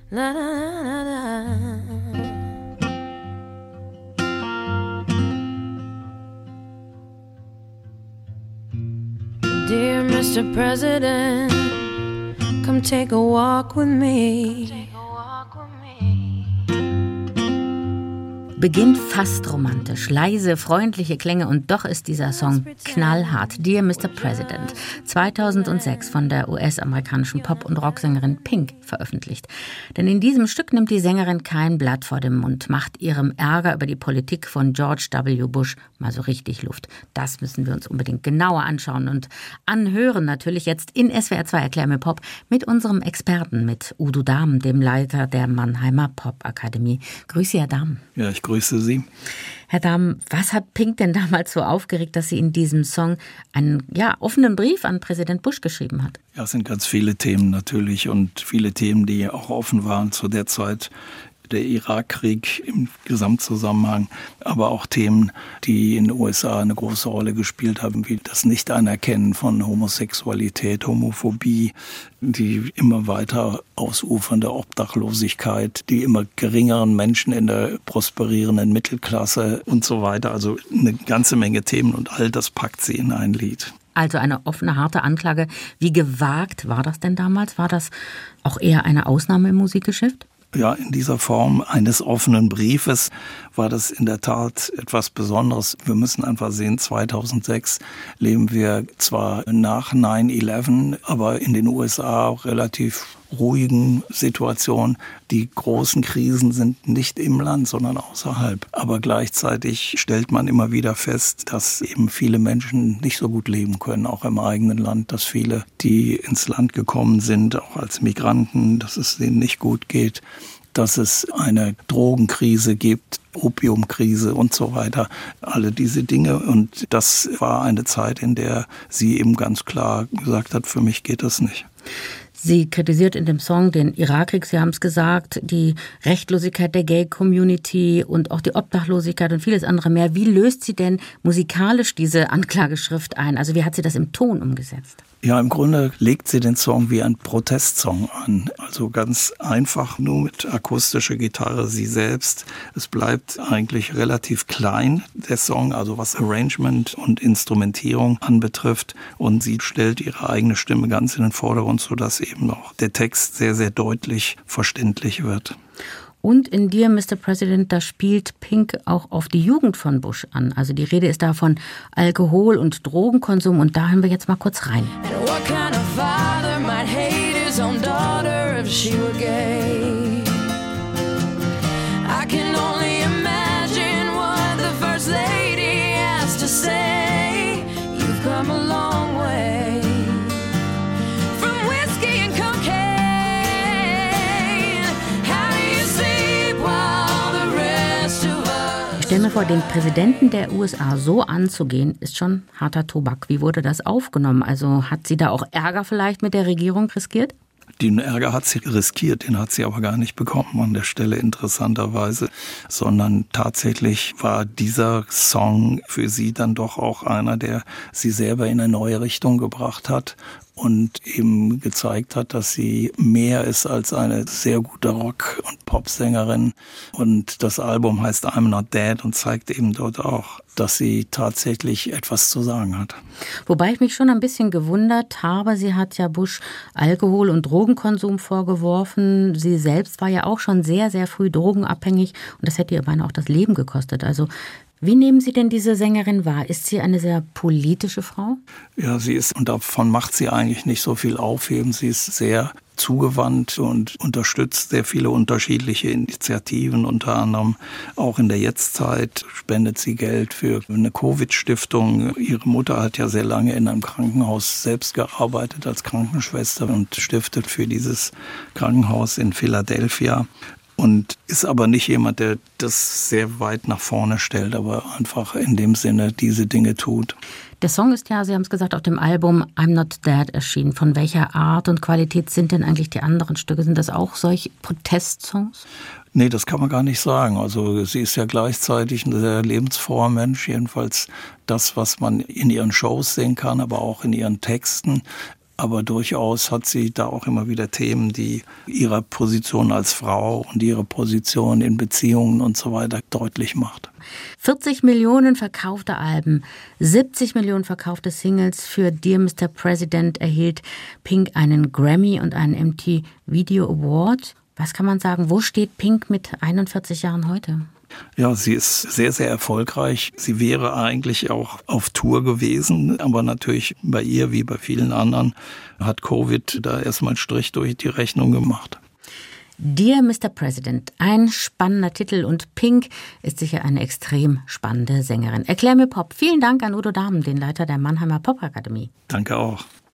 La, la, la, la. Dear Mr. President, come take a walk with me. Beginnt fast romantisch, leise, freundliche Klänge und doch ist dieser Song knallhart. Dear Mr. President, 2006 von der US-amerikanischen Pop- und Rocksängerin Pink veröffentlicht. Denn in diesem Stück nimmt die Sängerin kein Blatt vor den Mund, macht ihrem Ärger über die Politik von George W. Bush mal so richtig Luft. Das müssen wir uns unbedingt genauer anschauen und anhören. Natürlich jetzt in SWR 2 Erklär mir Pop mit unserem Experten, mit Udo Dahm, dem Leiter der Mannheimer Popakademie. Grüße, Herr Dahm. Ja, ich grüße Sie. Herr Dahm, was hat Pink denn damals so aufgeregt, dass sie in diesem Song einen offenen Brief an Präsident Bush geschrieben hat? Ja, es sind ganz viele Themen natürlich und viele Themen, die auch offen waren zu der Zeit. Der Irakkrieg im Gesamtzusammenhang, aber auch Themen, die in den USA eine große Rolle gespielt haben, wie das Nicht-Anerkennen von Homosexualität, Homophobie, die immer weiter ausufernde Obdachlosigkeit, die immer geringeren Menschen in der prosperierenden Mittelklasse und so weiter. Also eine ganze Menge Themen und all das packt sie in ein Lied. Also eine offene, harte Anklage. Wie gewagt war das denn damals? War das auch eher eine Ausnahme im Musikgeschäft? Ja, in dieser Form eines offenen Briefes war das in der Tat etwas Besonderes. Wir müssen einfach sehen, 2006 leben wir zwar nach 9/11, aber in den USA auch relativ ruhigen Situation. Die großen Krisen sind nicht im Land, sondern außerhalb. Aber gleichzeitig stellt man immer wieder fest, dass eben viele Menschen nicht so gut leben können, auch im eigenen Land. Dass viele, die ins Land gekommen sind, auch als Migranten, dass es denen nicht gut geht. Dass es eine Drogenkrise gibt, Opiumkrise und so weiter. Alle diese Dinge. Und das war eine Zeit, in der sie eben ganz klar gesagt hat, für mich geht das nicht. Sie kritisiert in dem Song den Irakkrieg, Sie haben es gesagt, die Rechtlosigkeit der Gay-Community und auch die Obdachlosigkeit und vieles andere mehr. Wie löst sie denn musikalisch diese Anklageschrift ein? Also wie hat sie das im Ton umgesetzt? Ja, im Grunde legt sie den Song wie ein Protestsong an. Also ganz einfach, nur mit akustischer Gitarre, sie selbst. Es bleibt eigentlich relativ klein, der Song, also was Arrangement und Instrumentierung anbetrifft. Und sie stellt ihre eigene Stimme ganz in den Vordergrund, sodass eben auch der Text sehr, sehr deutlich verständlich wird. Und in Dear Mr. President, da spielt Pink auch auf die Jugend von Bush an. Also die Rede ist da von Alkohol- und Drogenkonsum und da hören wir jetzt mal kurz rein. And what kind of father might hate his own daughter if she were gay? I can only imagine what the first lady has to say. You've come a long way. From whiskey and cocaine. How do you sleep while the rest of us? Ich stelle mir vor, den Präsidenten der USA so anzugehen, ist schon harter Tobak. Wie wurde das aufgenommen? Also hat sie da auch Ärger vielleicht mit der Regierung riskiert? Den Ärger hat sie riskiert, den hat sie aber gar nicht bekommen an der Stelle interessanterweise, sondern tatsächlich war dieser Song für sie dann doch auch einer, der sie selber in eine neue Richtung gebracht hat und eben gezeigt hat, dass sie mehr ist als eine sehr gute Rock- und Popsängerin. Und das Album heißt I'm Not Dead und zeigt eben dort auch, dass sie tatsächlich etwas zu sagen hat. Wobei ich mich schon ein bisschen gewundert habe, sie hat ja Bush Alkohol- und Drogenkonsum vorgeworfen. Sie selbst war ja auch schon sehr, sehr früh drogenabhängig und das hätte ihr beinahe auch das Leben gekostet. Also wie nehmen Sie denn diese Sängerin wahr? Ist sie eine sehr politische Frau? Ja, sie ist, und davon macht sie eigentlich nicht so viel Aufheben. Sie ist sehr zugewandt und unterstützt sehr viele unterschiedliche Initiativen. Unter anderem auch in der Jetztzeit spendet sie Geld für eine Covid-Stiftung. Ihre Mutter hat ja sehr lange in einem Krankenhaus selbst gearbeitet als Krankenschwester und stiftet für dieses Krankenhaus in Philadelphia. Und ist aber nicht jemand, der das sehr weit nach vorne stellt, aber einfach in dem Sinne diese Dinge tut. Der Song ist ja, Sie haben es gesagt, auf dem Album I'm Not Dead erschienen. Von welcher Art und Qualität sind denn eigentlich die anderen Stücke? Sind das auch solche Protestsongs? Nee, das kann man gar nicht sagen. Also sie ist ja gleichzeitig ein sehr lebensfroher Mensch. Jedenfalls das, was man in ihren Shows sehen kann, aber auch in ihren Texten. Aber durchaus hat sie da auch immer wieder Themen, die ihre Position als Frau und ihre Position in Beziehungen und so weiter deutlich macht. 40 Millionen verkaufte Alben, 70 Millionen verkaufte Singles. Für Dear Mr. President erhielt Pink einen Grammy und einen MTV Video Award. Was kann man sagen, wo steht Pink mit 41 Jahren heute? Ja, sie ist sehr, sehr erfolgreich. Sie wäre eigentlich auch auf Tour gewesen, aber natürlich bei ihr, wie bei vielen anderen, hat Covid da erstmal einen Strich durch die Rechnung gemacht. Dear Mr. President, ein spannender Titel und Pink ist sicher eine extrem spannende Sängerin. Erklär mir Pop. Vielen Dank an Udo Dahmen, den Leiter der Mannheimer Popakademie. Danke auch.